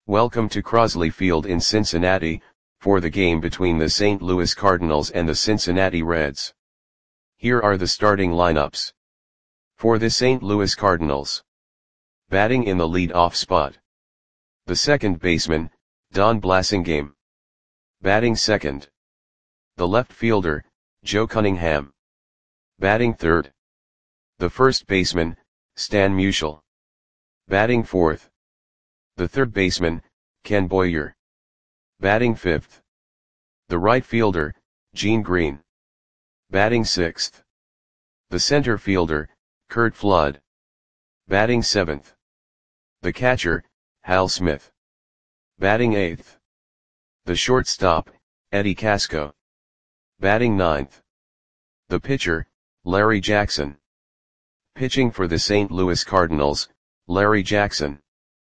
Welcome to Crosley Field in Cincinnati, for the game between the St. Louis Cardinals and the Cincinnati Reds. Here are the starting lineups. For the St. Louis Cardinals. Batting in the lead-off spot. The second baseman, Don Blasingame. Batting second. The left fielder, Joe Cunningham. Batting third. The first baseman, Stan Musial. Batting fourth. The third baseman, Ken Boyer. Batting fifth. The right fielder, Gene Green. Batting sixth. The center fielder, Curt Flood. Batting seventh. The catcher, Hal Smith. Batting eighth. The shortstop, Eddie Casco. Batting ninth. The pitcher, Larry Jackson. Pitching for the St. Louis Cardinals, Larry Jackson.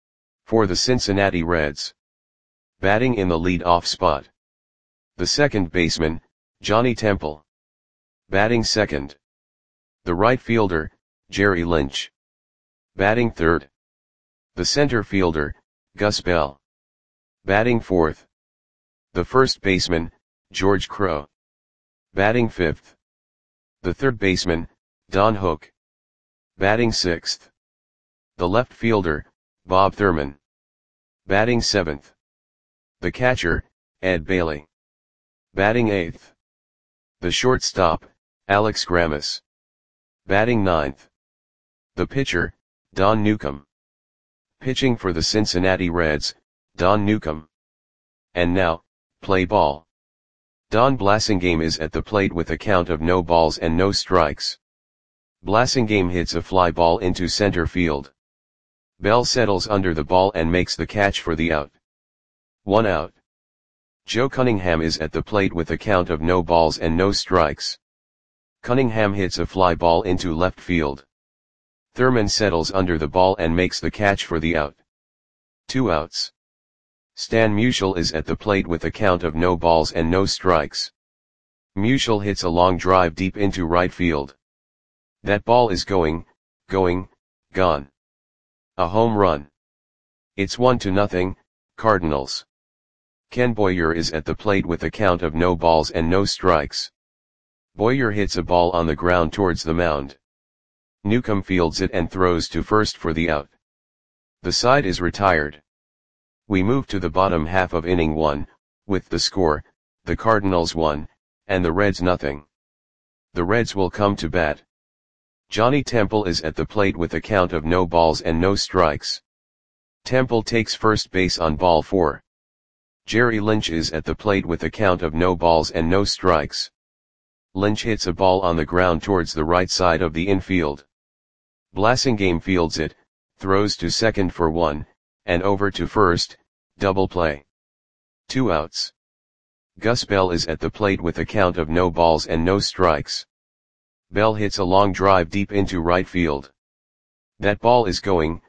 For the Cincinnati Reds. Batting in the lead-off spot. The second baseman, Johnny Temple. Batting second. The right fielder, Jerry Lynch. Batting third. The center fielder, Gus Bell. Batting fourth. The first baseman, George Crowe. Batting fifth. The third baseman, Don Hook. Batting sixth. The left fielder, Bob Thurman. Batting seventh. The catcher, Ed Bailey. Batting eighth. The shortstop, Alex Grammas. Batting ninth. The pitcher, Don Newcombe. Pitching for the Cincinnati Reds, Don Newcombe. And now, play ball. Don Blasingame is at the plate with a count of no balls and no strikes. Blasingame hits a fly ball into center field. Bell settles under the ball and makes the catch for the out. 1 out. Joe Cunningham is at the plate with a count of no balls and no strikes. Cunningham hits a fly ball into left field. Thurman settles under the ball and makes the catch for the out. 2 outs. Stan Musial is at the plate with a count of no balls and no strikes. Musial hits a long drive deep into right field. That ball is going, gone. A home run. It's 1-0, Cardinals. Ken Boyer is at the plate with a count of no balls and no strikes. Boyer hits a ball on the ground towards the mound. Newcombe fields it and throws to first for the out. The side is retired. We move to the bottom half of inning 1, with the score, the Cardinals 1, and the Reds 0. The Reds will come to bat. Johnny Temple is at the plate with a count of no balls and no strikes. Temple takes first base on ball 4. Jerry Lynch is at the plate with a count of no balls and no strikes. Lynch hits a ball on the ground towards the right side of the infield. Blasingame fields it, throws to second for 1, and over to first, double play. 2 outs. Gus Bell is at the plate with a count of no balls and no strikes. Bell hits a long drive deep into right field. That ball is going,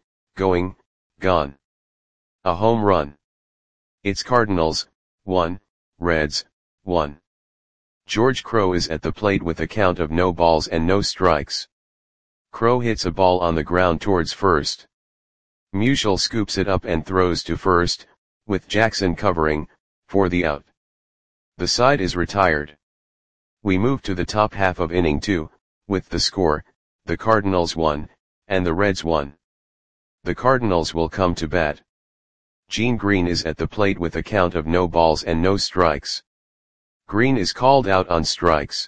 gone. A home run. It's Cardinals, 1, Reds, 1. George Crowe is at the plate with a count of no balls and no strikes. Crowe hits a ball on the ground towards first. Musial scoops it up and throws to first, with Jackson covering, for the out. The side is retired. We move to the top half of inning 2, with the score, the Cardinals 1, and the Reds 1. The Cardinals will come to bat. Gene Green is at the plate with a count of no balls and no strikes. Green is called out on strikes.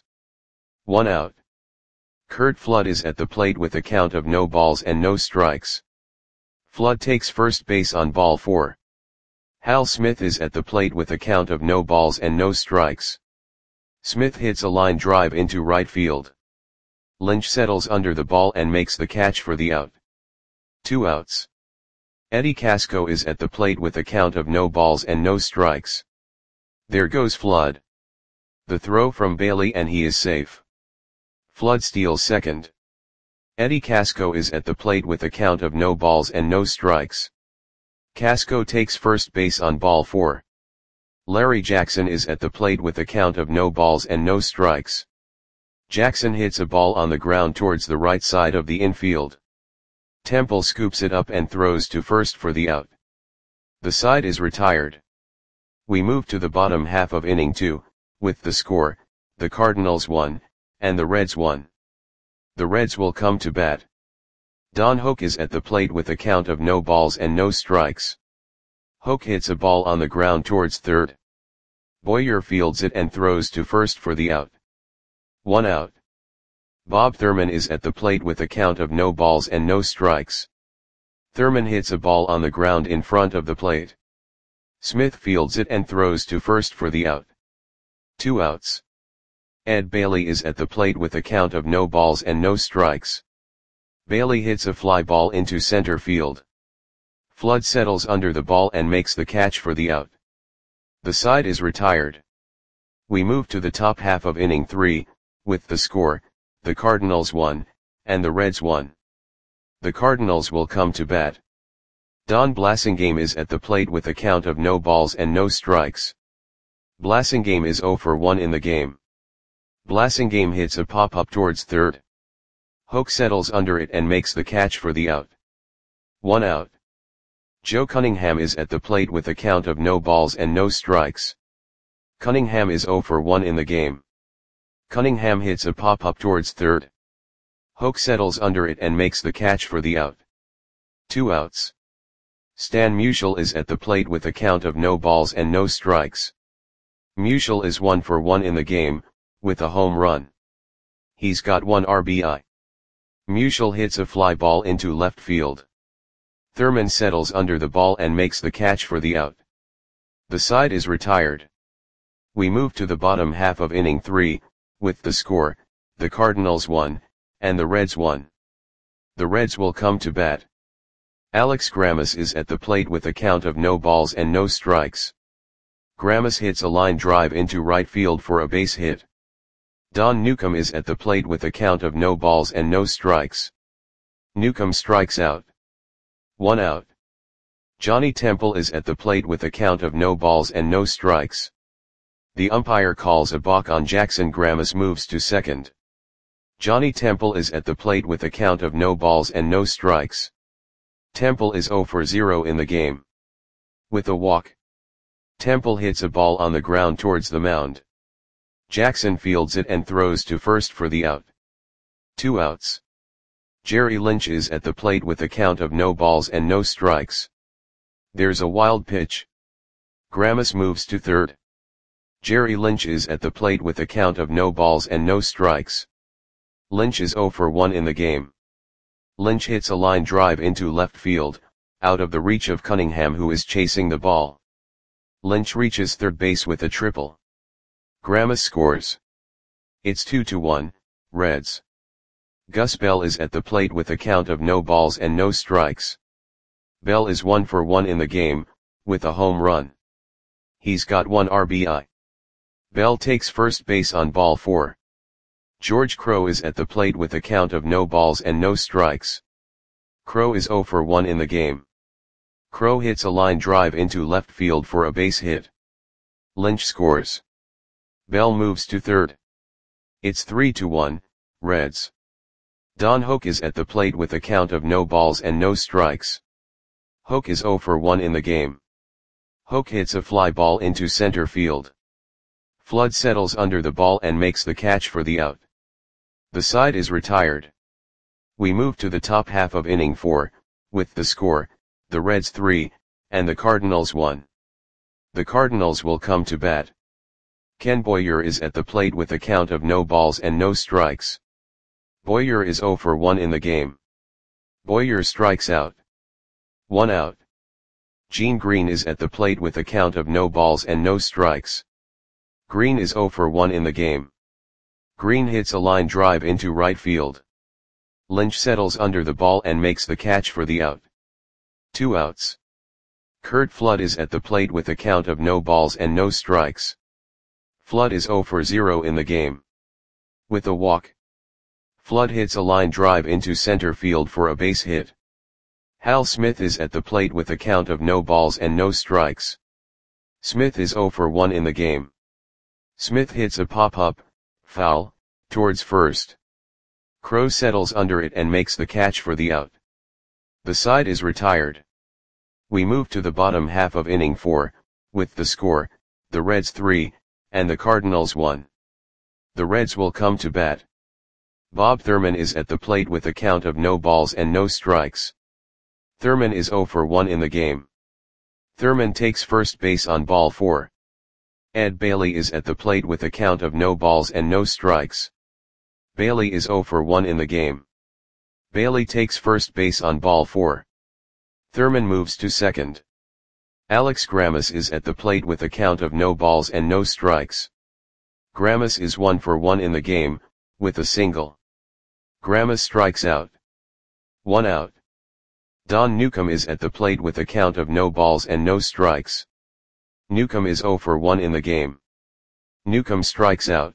1 out. Curt Flood is at the plate with a count of no balls and no strikes. Flood takes first base on ball 4. Hal Smith is at the plate with a count of no balls and no strikes. Smith hits a line drive into right field. Lynch settles under the ball and makes the catch for the out. 2 outs. Eddie Casco is at the plate with a count of no balls and no strikes. There goes Flood. The throw from Bailey and he is safe. Flood steals second. Eddie Casco is at the plate with a count of no balls and no strikes. Casco takes first base on ball 4. Larry Jackson is at the plate with a count of no balls and no strikes. Jackson hits a ball on the ground towards the right side of the infield. Temple scoops it up and throws to first for the out. The side is retired. We move to the bottom half of inning 2, with the score, the Cardinals 1, and the Reds 1. The Reds will come to bat. Don Hoak is at the plate with a count of no balls and no strikes. Hoak hits a ball on the ground towards third. Boyer fields it and throws to first for the out. 1 out. Bob Thurman is at the plate with a count of no balls and no strikes. Thurman hits a ball on the ground in front of the plate. Smith fields it and throws to first for the out. 2 outs. Ed Bailey is at the plate with a count of no balls and no strikes. Bailey hits a fly ball into center field. Flood settles under the ball and makes the catch for the out. The side is retired. We move to the top half of inning 3, with the score, the Cardinals 1, and the Reds 1. The Cardinals will come to bat. Don Blasingame is at the plate with a count of no balls and no strikes. Blasingame is 0 for 1 in the game. Blasingame hits a pop-up towards third. Hoak settles under it and makes the catch for the out. 1 out. Joe Cunningham is at the plate with a count of no balls and no strikes. Cunningham is 0 for 1 in the game. Cunningham hits a pop-up towards third. Hoak settles under it and makes the catch for the out. 2 outs. Stan Musial is at the plate with a count of no balls and no strikes. Musial is 1 for 1 in the game, with a home run. He's got 1 RBI. Musial hits a fly ball into left field. Thurman settles under the ball and makes the catch for the out. The side is retired. We move to the bottom half of inning 3, with the score, the Cardinals 1, and the Reds 1. The Reds will come to bat. Alex Grammas is at the plate with a count of no balls and no strikes. Grammas hits a line drive into right field for a base hit. Don Newcomb is at the plate with a count of no balls and no strikes. Newcomb strikes out. 1 out. Johnny Temple is at the plate with a count of no balls and no strikes. The umpire calls a balk on Jackson. Grammas moves to second. Johnny Temple is at the plate with a count of no balls and no strikes. Temple is 0 for 0 in the game. With a walk. Temple hits a ball on the ground towards the mound. Jackson fields it and throws to first for the out. 2 outs. Jerry Lynch is at the plate with a count of no balls and no strikes. There's a wild pitch. Grammas moves to third. Jerry Lynch is at the plate with a count of no balls and no strikes. Lynch is 0 for 1 in the game. Lynch hits a line drive into left field, out of the reach of Cunningham, who is chasing the ball. Lynch reaches third base with a triple. Grammas scores. It's 2-1, Reds. Gus Bell is at the plate with a count of no balls and no strikes. Bell is 1 for 1 in the game, with a home run. He's got 1 RBI. Bell takes first base on ball 4. George Crowe is at the plate with a count of no balls and no strikes. Crowe is 0 for 1 in the game. Crowe hits a line drive into left field for a base hit. Lynch scores. Bell moves to third. It's 3-1, Reds. Don Hoak is at the plate with a count of no balls and no strikes. Hoak is 0 for 1 in the game. Hoak hits a fly ball into center field. Flood settles under the ball and makes the catch for the out. The side is retired. We move to the top half of inning 4, with the score, the Reds 3, and the Cardinals 1. The Cardinals will come to bat. Ken Boyer is at the plate with a count of no balls and no strikes. Boyer is 0 for 1 in the game. Boyer strikes out. 1 out. Gene Green is at the plate with a count of no balls and no strikes. Green is 0 for 1 in the game. Green hits a line drive into right field. Lynch settles under the ball and makes the catch for the out. 2 outs. Curt Flood is at the plate with a count of no balls and no strikes. Flood is 0 for 0 in the game. With a walk. Flood hits a line drive into center field for a base hit. Hal Smith is at the plate with a count of no balls and no strikes. Smith is 0 for 1 in the game. Smith hits a pop-up, foul, towards first. Crowe settles under it and makes the catch for the out. The side is retired. We move to the bottom half of inning 4, with the score, the Reds 3, and the Cardinals 1. The Reds will come to bat. Bob Thurman is at the plate with a count of no balls and no strikes. Thurman is 0 for 1 in the game. Thurman takes first base on ball 4. Ed Bailey is at the plate with a count of no balls and no strikes. Bailey is 0 for 1 in the game. Bailey takes first base on ball 4. Thurman moves to second. Alex Grammas is at the plate with a count of no balls and no strikes. Grammas is 1 for 1 in the game, with a single. Grammas strikes out. 1 out. Don Newcomb is at the plate with a count of no balls and no strikes. Newcomb is 0 for 1 in the game. Newcomb strikes out.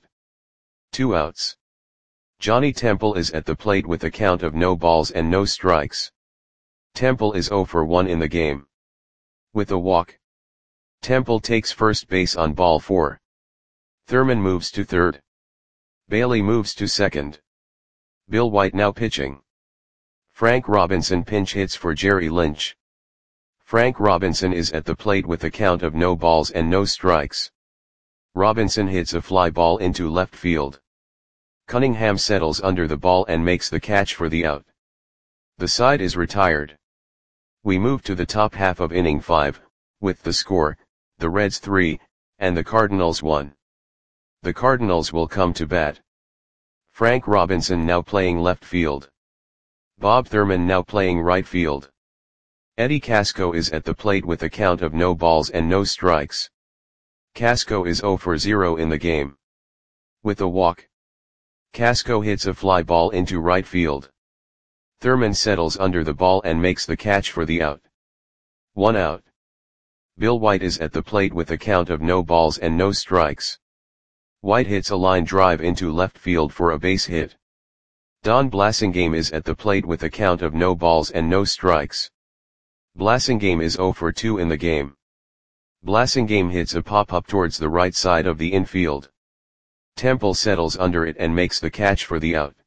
2 outs. Johnny Temple is at the plate with a count of no balls and no strikes. Temple is 0 for 1 in the game. With a walk. Temple takes first base on ball 4. Thurman moves to third. Bailey moves to second. Bill White now pitching. Frank Robinson pinch hits for Jerry Lynch. Frank Robinson is at the plate with a count of no balls and no strikes. Robinson hits a fly ball into left field. Cunningham settles under the ball and makes the catch for the out. The side is retired. We move to the top half of inning 5, with the score, the Reds 3, and the Cardinals 1. The Cardinals will come to bat. Frank Robinson now playing left field. Bob Thurman now playing right field. Eddie Casco is at the plate with a count of no balls and no strikes. Casco is 0 for 0 in the game. With a walk. Casco hits a fly ball into right field. Thurman settles under the ball and makes the catch for the out. 1 out. Bill White is at the plate with a count of no balls and no strikes. White hits a line drive into left field for a base hit. Don Blasingame is at the plate with a count of no balls and no strikes. Blasingame is 0 for 2 in the game. Blasingame hits a pop-up towards the right side of the infield. Temple settles under it and makes the catch for the out.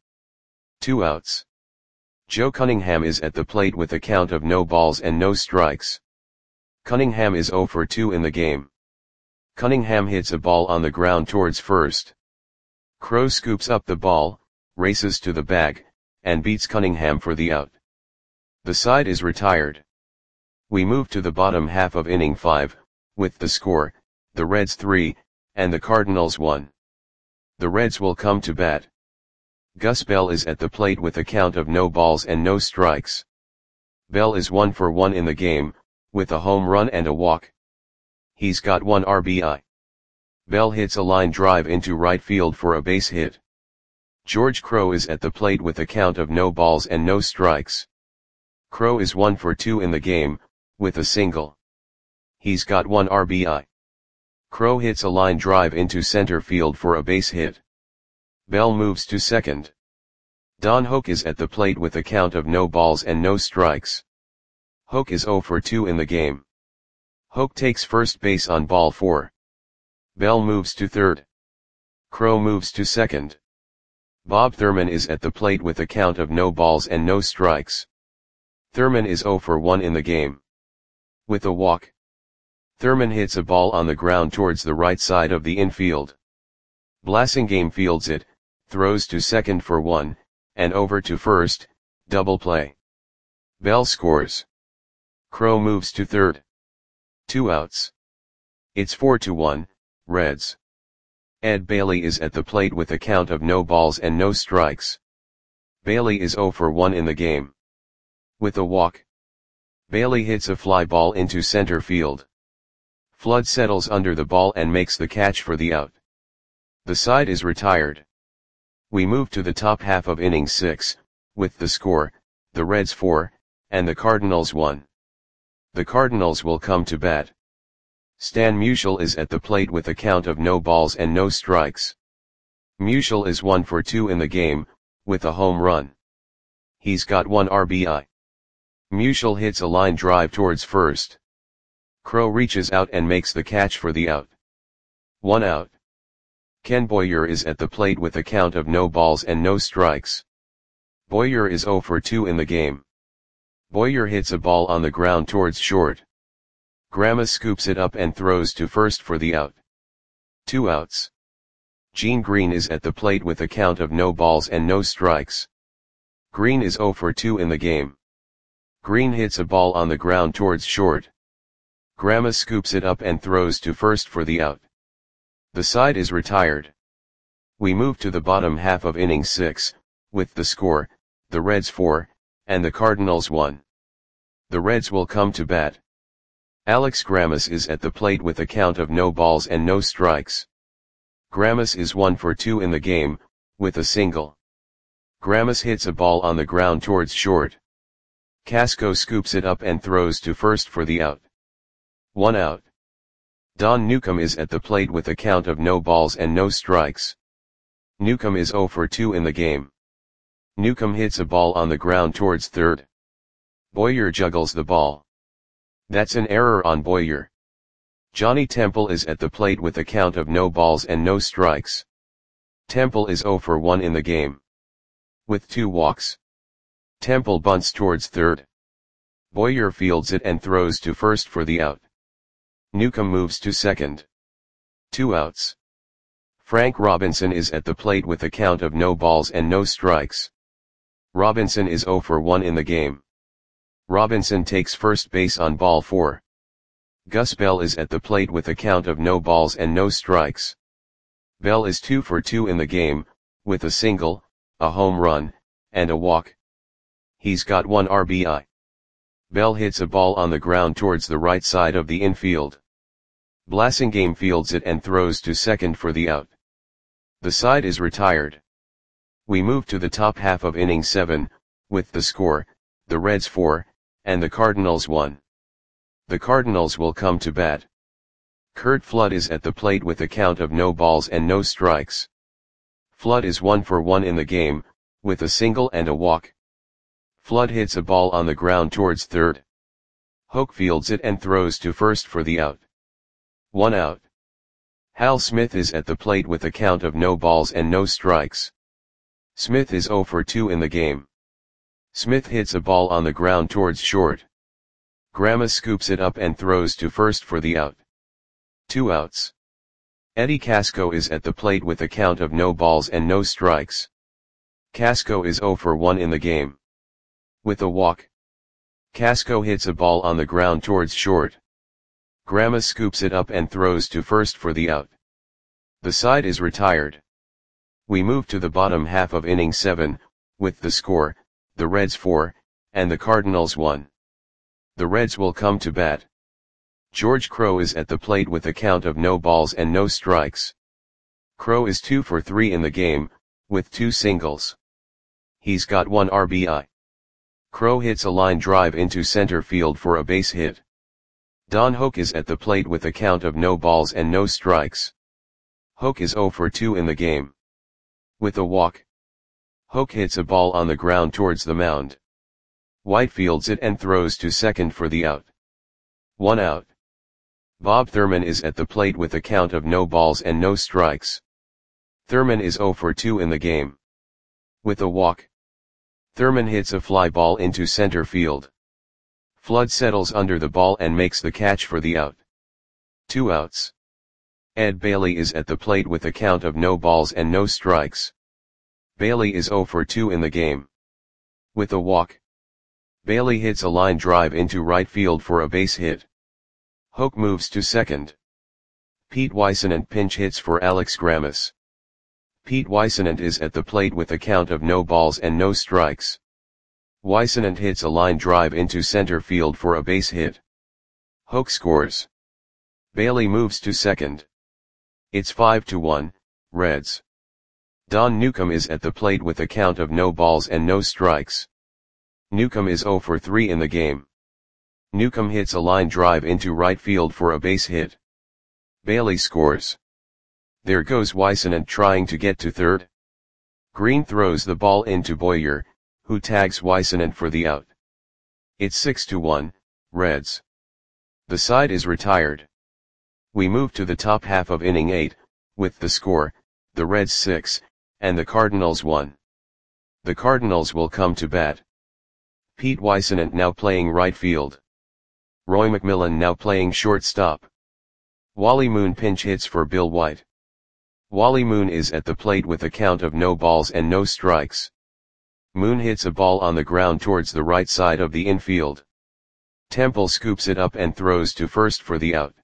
2 outs. Joe Cunningham is at the plate with a count of no balls and no strikes. Cunningham is 0 for 2 in the game. Cunningham hits a ball on the ground towards first. Crow scoops up the ball, races to the bag, and beats Cunningham for the out. The side is retired. We move to the bottom half of inning 5, with the score, the Reds 3, and the Cardinals 1. The Reds will come to bat. Gus Bell is at the plate with a count of no balls and no strikes. Bell is 1 for 1 in the game, with a home run and a walk. He's got 1 RBI. Bell hits a line drive into right field for a base hit. George Crowe is at the plate with a count of no balls and no strikes. Crowe is 1 for 2 in the game, with a single. He's got 1 RBI. Crowe hits a line drive into center field for a base hit. Bell moves to second. Don Hoak is at the plate with a count of no balls and no strikes. Hoak is 0 for 2 in the game. Hoak takes first base on ball 4. Bell moves to third. Crowe moves to second. Bob Thurman is at the plate with a count of no balls and no strikes. Thurman is 0 for 1 in the game. With a walk. Thurman hits a ball on the ground towards the right side of the infield. Blasingame fields it, throws to second for 1, and over to first, double play. Bell scores. Crowe moves to third. 2 outs. It's 4-1, Reds. Ed Bailey is at the plate with a count of no balls and no strikes. Bailey is 0 for 1 in the game. With a walk. Bailey hits a fly ball into center field. Flood settles under the ball and makes the catch for the out. The side is retired. We move to the top half of inning 6, with the score, the Reds 4, and the Cardinals 1. The Cardinals will come to bat. Stan Musial is at the plate with a count of no balls and no strikes. Musial is 1 for 2 in the game, with a home run. He's got 1 RBI. Musial hits a line drive towards first. Crowe reaches out and makes the catch for the out. 1 out. Ken Boyer is at the plate with a count of no balls and no strikes. Boyer is 0 for 2 in the game. Boyer hits a ball on the ground towards short. Grama scoops it up and throws to first for the out. 2 outs. Gene Green is at the plate with a count of no balls and no strikes. Green is 0 for 2 in the game. Green hits a ball on the ground towards short. Grama scoops it up and throws to first for the out. The side is retired. We move to the bottom half of inning 6, with the score, the Reds 4, and the Cardinals 1. The Reds will come to bat. Alex Grammas is at the plate with a count of no balls and no strikes. Grammas is 1 for 2 in the game, with a single. Grammas hits a ball on the ground towards short. Casco scoops it up and throws to first for the out. 1 out. Don Newcomb is at the plate with a count of no balls and no strikes. Newcomb is 0 for 2 in the game. Newcomb hits a ball on the ground towards third. Boyer juggles the ball. That's an error on Boyer. Johnny Temple is at the plate with a count of no balls and no strikes. Temple is 0 for 1 in the game. With 2 walks. Temple bunts towards third. Boyer fields it and throws to first for the out. Newcomb moves to second. 2 outs. Frank Robinson is at the plate with a count of no balls and no strikes. Robinson is 0 for 1 in the game. Robinson takes first base on ball 4. Gus Bell is at the plate with a count of no balls and no strikes. Bell is 2 for 2 in the game, with a single, a home run, and a walk. He's got 1 RBI. Bell hits a ball on the ground towards the right side of the infield. Blasingame fields it and throws to second for the out. The side is retired. We move to the top half of inning 7, with the score, the Reds 4, and the Cardinals 1. The Cardinals will come to bat. Curt Flood is at the plate with a count of no balls and no strikes. Flood is 1 for 1 in the game, with a single and a walk. Flood hits a ball on the ground towards third. Hoke fields it and throws to first for the out. 1 out. Hal Smith is at the plate with a count of no balls and no strikes. Smith is 0 for 2 in the game. Smith hits a ball on the ground towards short. Grama scoops it up and throws to first for the out. 2 outs. Eddie Casco is at the plate with a count of no balls and no strikes. Casco is 0 for 1 in the game. With a walk. Casco hits a ball on the ground towards short. Grama scoops it up and throws to first for the out. The side is retired. We move to the bottom half of inning 7, with the score, the Reds 4, and the Cardinals 1. The Reds will come to bat. George Crowe is at the plate with a count of no balls and no strikes. Crowe is 2 for 3 in the game, with 2 singles. He's got 1 RBI. Crowe hits a line drive into center field for a base hit. Don Hoke is at the plate with a count of no balls and no strikes. Hoke is 0 for 2 in the game. With a walk. Hoke hits a ball on the ground towards the mound. White fields it and throws to second for the out. 1 out. Bob Thurman is at the plate with a count of no balls and no strikes. Thurman is 0 for 2 in the game. With a walk. Thurman hits a fly ball into center field. Flood settles under the ball and makes the catch for the out. 2 outs. Ed Bailey is at the plate with a count of no balls and no strikes. Bailey is 0 for 2 in the game. With a walk. Bailey hits a line drive into right field for a base hit. Hoke moves to second. Pete Weissenant pinch hits for Alex Grammas. Pete Weissenant is at the plate with a count of no balls and no strikes. Weissenant hits a line drive into center field for a base hit. Hoke scores. Bailey moves to second. It's 5-1, Reds. Don Newcomb is at the plate with a count of no balls and no strikes. Newcomb is 0 for 3 in the game. Newcomb hits a line drive into right field for a base hit. Bailey scores. There goes Weissenant trying to get to third. Green throws the ball into Boyer, who tags Weissenant for the out. It's 6-1, Reds. The side is retired. We move to the top half of inning 8, with the score, the Reds 6, and the Cardinals 1. The Cardinals will come to bat. Pete Weissenant now playing right field. Roy McMillan now playing shortstop. Wally Moon pinch hits for Bill White. Wally Moon is at the plate with a count of no balls and no strikes. Moon hits a ball on the ground towards the right side of the infield. Temple scoops it up and throws to first for the out.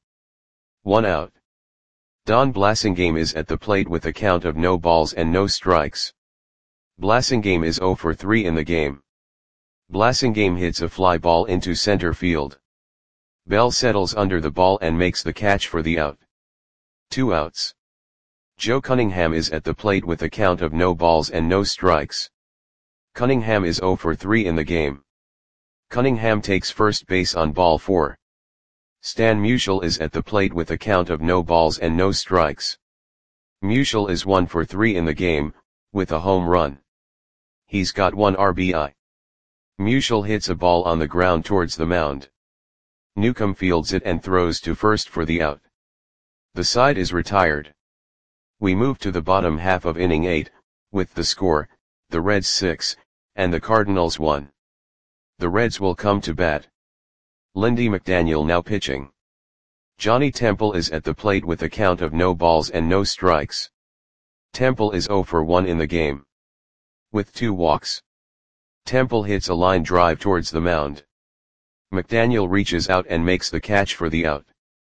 1 out. Don Blasingame is at the plate with a count of no balls and no strikes. Blasingame is 0 for 3 in the game. Blasingame hits a fly ball into center field. Bell settles under the ball and makes the catch for the out. 2 outs. Joe Cunningham is at the plate with a count of no balls and no strikes. Cunningham is 0 for 3 in the game. Cunningham takes first base on ball 4. Stan Musial is at the plate with a count of no balls and no strikes. Musial is 1 for 3 in the game, with a home run. He's got 1 RBI. Musial hits a ball on the ground towards the mound. Newcomb fields it and throws to first for the out. The side is retired. We move to the bottom half of inning 8, with the score, the Reds 6, and the Cardinals 1. The Reds will come to bat. Lindy McDaniel now pitching. Johnny Temple is at the plate with a count of no balls and no strikes. Temple is 0 for 1 in the game. With 2 walks. Temple hits a line drive towards the mound. McDaniel reaches out and makes the catch for the out.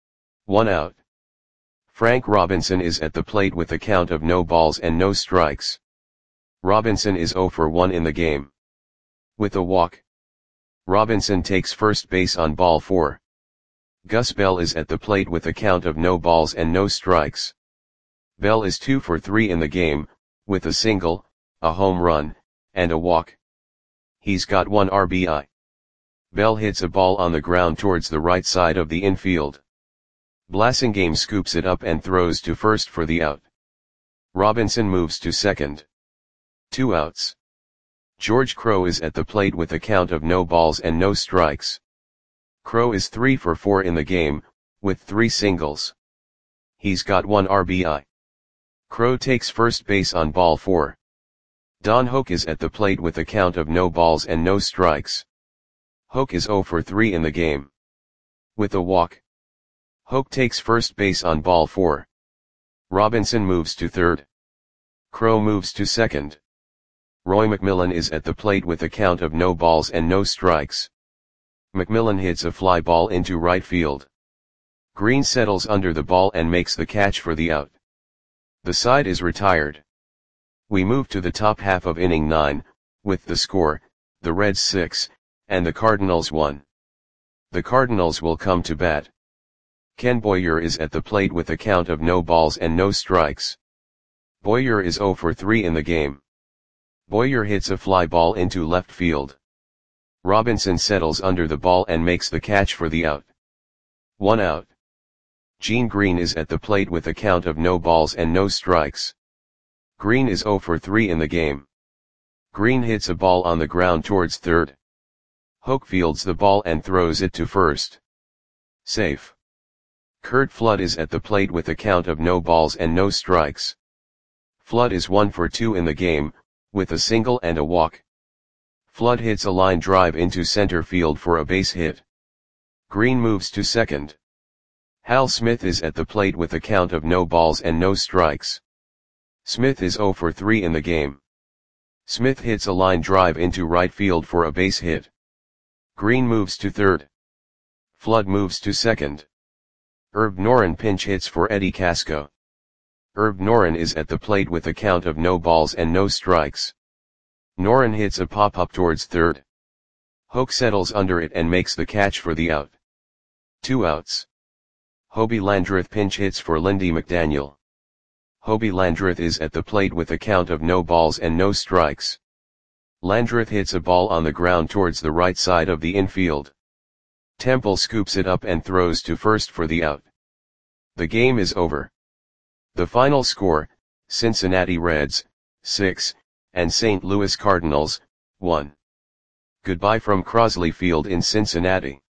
1 out. Frank Robinson is at the plate with a count of no balls and no strikes. Robinson is 0 for 1 in the game. With a walk. Robinson takes first base on ball 4. Gus Bell is at the plate with a count of no balls and no strikes. Bell is 2 for 3 in the game, with a single, a home run, and a walk. He's got 1 RBI. Bell hits a ball on the ground towards the right side of the infield. Blasingame scoops it up and throws to first for the out. Robinson moves to second. 2 outs. George Crowe is at the plate with a count of no balls and no strikes. Crowe is 3 for 4 in the game, with 3 singles. He's got 1 RBI. Crowe takes first base on ball 4. Don Hoke is at the plate with a count of no balls and no strikes. Hoke is 0 for 3 in the game. With a walk. Hoke takes first base on ball 4. Robinson moves to third. Crowe moves to second. Roy McMillan is at the plate with a count of no balls and no strikes. McMillan hits a fly ball into right field. Green settles under the ball and makes the catch for the out. The side is retired. We move to the top half of inning 9, with the score, the Reds 6, and the Cardinals 1. The Cardinals will come to bat. Ken Boyer is at the plate with a count of no balls and no strikes. Boyer is 0 for 3 in the game. Boyer hits a fly ball into left field. Robinson settles under the ball and makes the catch for the out. 1 out. Gene Green is at the plate with a count of no balls and no strikes. Green is 0 for 3 in the game. Green hits a ball on the ground towards third. Hoke fields the ball and throws it to first. Safe. Curt Flood is at the plate with a count of no balls and no strikes. Flood is 1 for 2 in the game, with a single and a walk. Flood hits a line drive into center field for a base hit. Green moves to second. Hal Smith is at the plate with a count of no balls and no strikes. Smith is 0 for 3 in the game. Smith hits a line drive into right field for a base hit. Green moves to third. Flood moves to second. Herb Noren pinch hits for Eddie Casco. Herb Noren is at the plate with a count of no balls and no strikes. Noren hits a pop-up towards third. Hoke settles under it and makes the catch for the out. 2 outs. Hobie Landreth pinch hits for Lindy McDaniel. Hobie Landreth is at the plate with a count of no balls and no strikes. Landreth hits a ball on the ground towards the right side of the infield. Temple scoops it up and throws to first for the out. The game is over. The final score, Cincinnati Reds, 6, and St. Louis Cardinals, 1. Goodbye from Crosley Field in Cincinnati.